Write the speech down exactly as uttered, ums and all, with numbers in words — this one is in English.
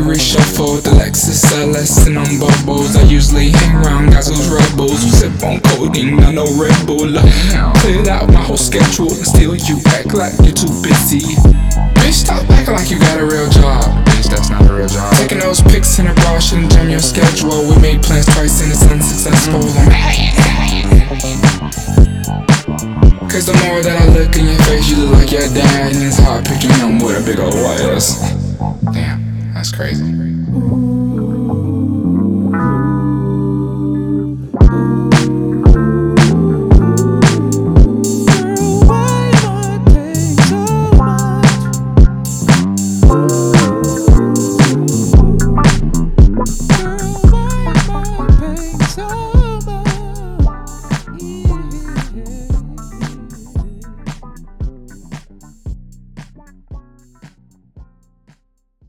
reshuffle the Lexus L S and on bubbles. I usually hang around guys who's rebels who sip on codeine, not no Red Bull. Cleared out my whole schedule and still you act like you're too busy. Bitch, stop acting like you got a real job. Bitch, that's not a real job. Taking those pics in a bar shouldn't jam your schedule. We made plans twice and it's unsuccessful. Cause the more that I look in your face, you look like your dad, and it's hard picking him with a big old white ass. Damn, that's crazy. Why do I take so much?